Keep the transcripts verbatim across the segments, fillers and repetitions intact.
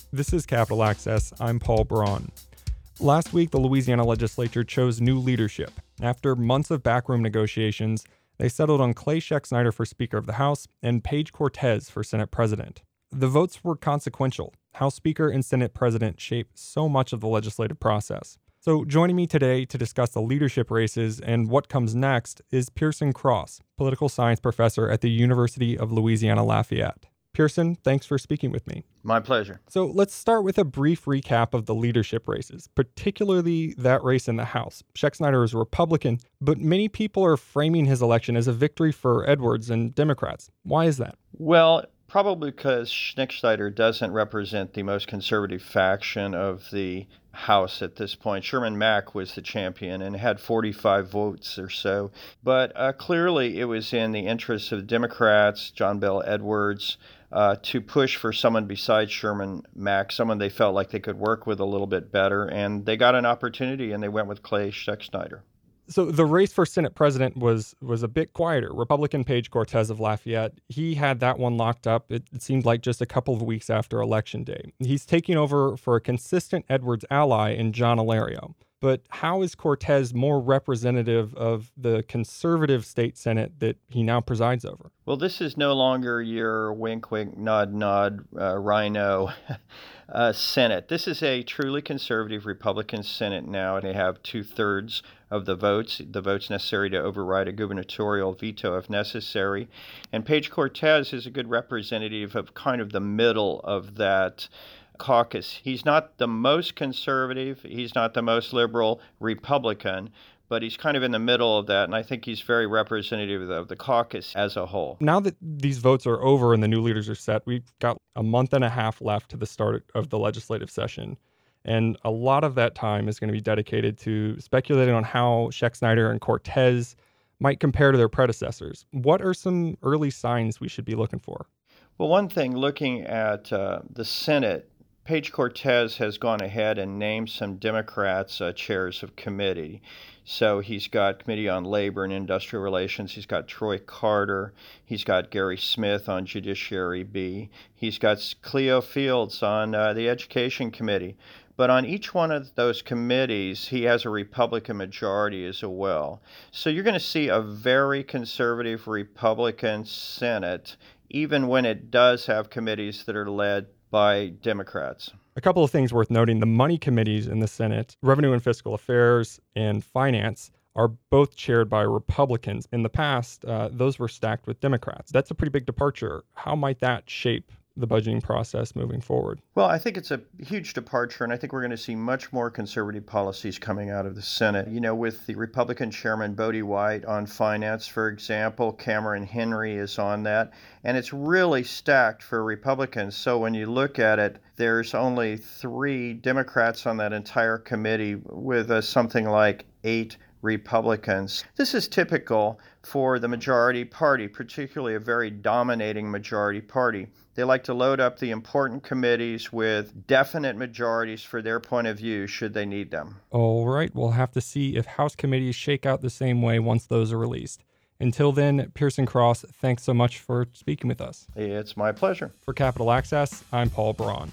This is Capital Access. I'm Paul Braun. Last week, the Louisiana legislature chose new leadership. After months of backroom negotiations, they settled on Clay Schexnayder for Speaker of the House and Paige Cortez for Senate President. The votes were consequential. House Speaker and Senate President shape so much of the legislative process. So joining me today to discuss the leadership races and what comes next is Pearson Cross, political science professor at the University of Louisiana Lafayette. Pearson, thanks for speaking with me. My pleasure. So let's start with a brief recap of the leadership races, particularly that race in the House. Schexnayder is a Republican, but many people are framing his election as a victory for Edwards and Democrats. Why is that? Well, probably because Schexnayder doesn't represent the most conservative faction of the House at this point. Sherman Mack was the champion and had forty-five votes or so. But uh, clearly it was in the interests of Democrats, John Bel Edwards, uh, to push for someone besides Sherman Mack, someone they felt like they could work with a little bit better. And they got an opportunity and they went with Clay Schexnayder. So the race for Senate President was was a bit quieter. Republican Paige Cortez of Lafayette, he had that one locked up, it, it seemed like just a couple of weeks after Election Day. He's taking over for a consistent Edwards ally in John Alario. But how is Cortez more representative of the conservative state Senate that he now presides over? Well, this is no longer your wink, wink, nod, nod, uh, rhino uh, Senate. This is a truly conservative Republican Senate now. They have two-thirds of the votes, the votes necessary to override a gubernatorial veto if necessary. And Paige Cortez is a good representative of kind of the middle of that caucus. He's not the most conservative, he's not the most liberal Republican, but he's kind of in the middle of that, and I think he's very representative of the caucus as a whole. Now that these votes are over and the new leaders are set, we've got a month and a half left to the start of the legislative session. And a lot of that time is going to be dedicated to speculating on how Schexnayder and Cortez might compare to their predecessors. What are some early signs we should be looking for? Well, one thing, looking at uh, the Senate, Paige Cortez has gone ahead and named some Democrats uh, chairs of committee. So he's got Committee on Labor and Industrial Relations. He's got Troy Carter. He's got Gary Smith on Judiciary B. He's got Cleo Fields on uh, the Education Committee. But on each one of those committees, he has a Republican majority as well. So you're going to see a very conservative Republican Senate, even when it does have committees that are led by Democrats. A couple of things worth noting. The money committees in the Senate, Revenue and Fiscal Affairs and Finance, are both chaired by Republicans. In the past, uh, those were stacked with Democrats. That's a pretty big departure. How might that shape the budgeting process moving forward? Well, I think it's a huge departure, and I think we're going to see much more conservative policies coming out of the Senate. You know, with the Republican Chairman Bodie White on finance, for example, Cameron Henry is on that, and it's really stacked for Republicans. So when you look at it, there's only three Democrats on that entire committee with uh, something like eight Republicans. This is typical for the majority party, particularly a very dominating majority party. They like to load up the important committees with definite majorities for their point of view should they need them. All right, we'll have to see if House committees shake out the same way once those are released. Until then, Pearson Cross, thanks so much for speaking with us. It's my pleasure. For Capital Access, I'm Paul Braun.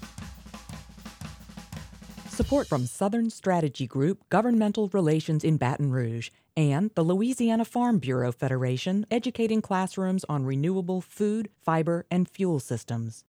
Support from Southern Strategy Group, Governmental Relations in Baton Rouge, and the Louisiana Farm Bureau Federation, educating classrooms on renewable food, fiber, and fuel systems.